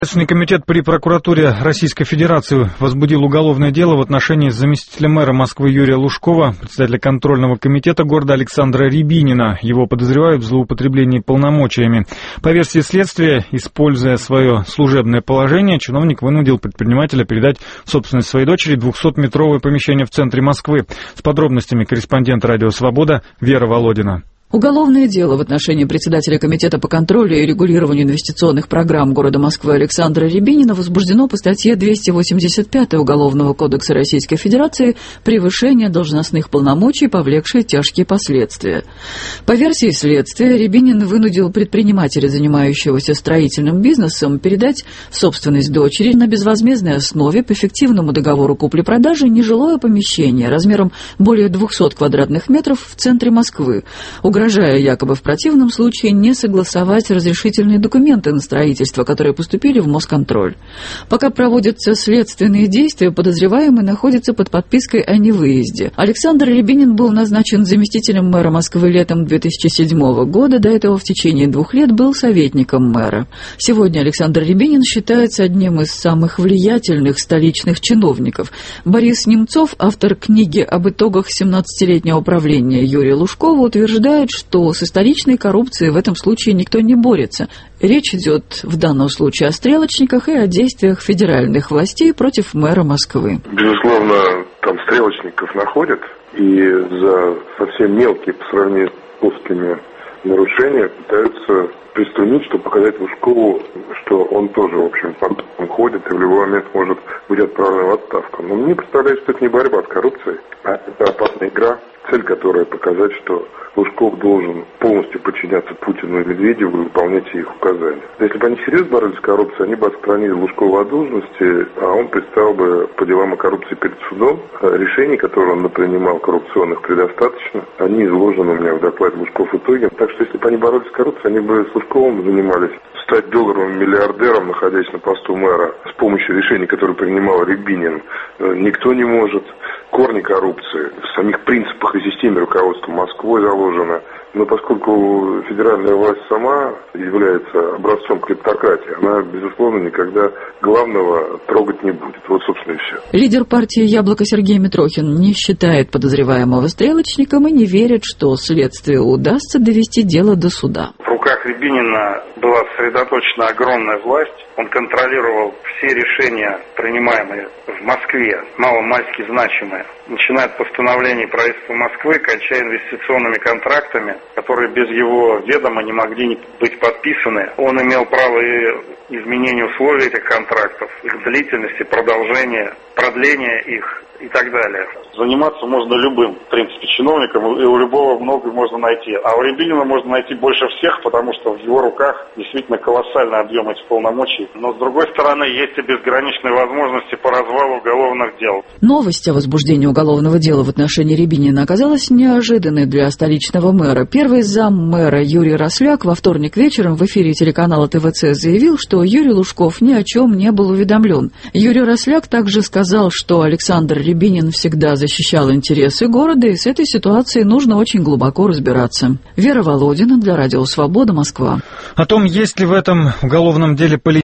Следственный комитет при прокуратуре Российской Федерации возбудил уголовное дело в отношении заместителя мэра Москвы Юрия Лужкова, председателя контрольного комитета города Александра Рябинина. Его подозревают в злоупотреблении полномочиями. По версии следствия, используя свое служебное положение, чиновник вынудил предпринимателя передать в собственность своей дочери 200-метровое помещение в центре Москвы. С подробностями корреспондент «Радио Свобода» Вера Володина. Уголовное дело в отношении председателя Комитета по контролю и регулированию инвестиционных программ города Москвы Александра Рябинина возбуждено по статье 285 Уголовного кодекса Российской Федерации «Превышение должностных полномочий, повлекшее тяжкие последствия». По версии следствия, Рябинин вынудил предпринимателя, занимающегося строительным бизнесом, передать в собственность дочери на безвозмездной основе по фиктивному договору купли-продажи нежилое помещение размером более 200 квадратных метров в центре Москвы, угрожая якобы в противном случае не согласовать разрешительные документы на строительство, которые поступили в Москонтроль. Пока проводятся следственные действия, подозреваемый находится под подпиской о невыезде. Александр Рябинин был назначен заместителем мэра Москвы летом 2007 года, до этого в течение 2 лет был советником мэра. Сегодня Александр Рябинин считается одним из самых влиятельных столичных чиновников. Борис Немцов, автор книги об итогах 17-летнего правления Юрия Лужкова, утверждает, что со столичной коррупцией в этом случае никто не борется. Речь идет в данном случае о стрелочниках и о действиях федеральных властей против мэра Москвы. Безусловно, там стрелочников находят, и за совсем мелкие по сравнению с узкими нарушения пытаются приструнить, чтобы показать Лужкову, что он тоже, в общем, он ходит и в любой момент может быть отправлен в отставку. Но мне представляется, что это не борьба с коррупцией, а это опасная игра, цель которой показать, что Лужков должен полностью подчиняться Путину и Медведеву и выполнять их указания. Если бы они серьезно боролись с коррупцией, они бы отстранили Лужкова от должности, а он предстал бы по делам о коррупции перед судом. Решений, которые он принимал, коррупционных, предостаточно. Они изложены у меня в докладе «Лужков итоги». Так что если бы они боролись с коррупцией, они бы с Лужковым занимались. Стать долларовым миллиардером, находясь на посту мэра, с помощью решений, которые принимал Рябинин, никто не может. Корни коррупции в самих принципах и системе руководства Москвой заложено. Но поскольку федеральная власть сама является образцом клептократии, она, безусловно, никогда главного трогать не будет. Вот, собственно, и все. Лидер партии «Яблоко» Сергей Митрохин не считает подозреваемого стрелочником и не верит, что следствию удастся довести дело до суда. В руках Рябинина была сосредоточена огромная власть. Он контролировал все решения, принимаемые в Москве, маломальски значимые, начиная от постановлений правительства Москвы, кончая инвестиционными контрактами, которые без его ведома не могли быть подписаны. Он имел право и изменения условий этих контрактов, их длительности, продолжения, продления их и так далее. Заниматься можно любым, в принципе, чиновником, и у любого много можно найти. А у Рябинина можно найти больше всех, потому что в его руках действительно колоссальный объем этих полномочий. Но, с другой стороны, есть и безграничные возможности по развалу уголовных дел. Новость о возбуждении уголовного дела в отношении Рябинина оказалась неожиданной для столичного мэра. Первый зам мэра Юрий Росляк во вторник вечером в эфире телеканала ТВЦ заявил, что Юрий Лужков ни о чем не был уведомлен. Юрий Росляк также сказал, что Александр Рябинин всегда защищал интересы города, и с этой ситуацией нужно очень глубоко разбираться. Вера Володина для Радио Свобода, Москва. О том, есть ли в этом уголовном деле